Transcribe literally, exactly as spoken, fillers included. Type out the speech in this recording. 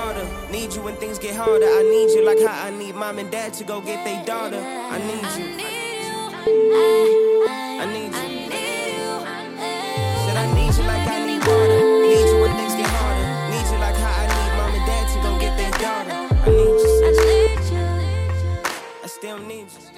water. Need you when things get harder. I need you like how I need mom and dad to go get their daughter. I need you. I need you. Said I need you like I need water. Need you when things get harder. Need you like how I need mom and dad to go get their daughter. I need you. I still need you.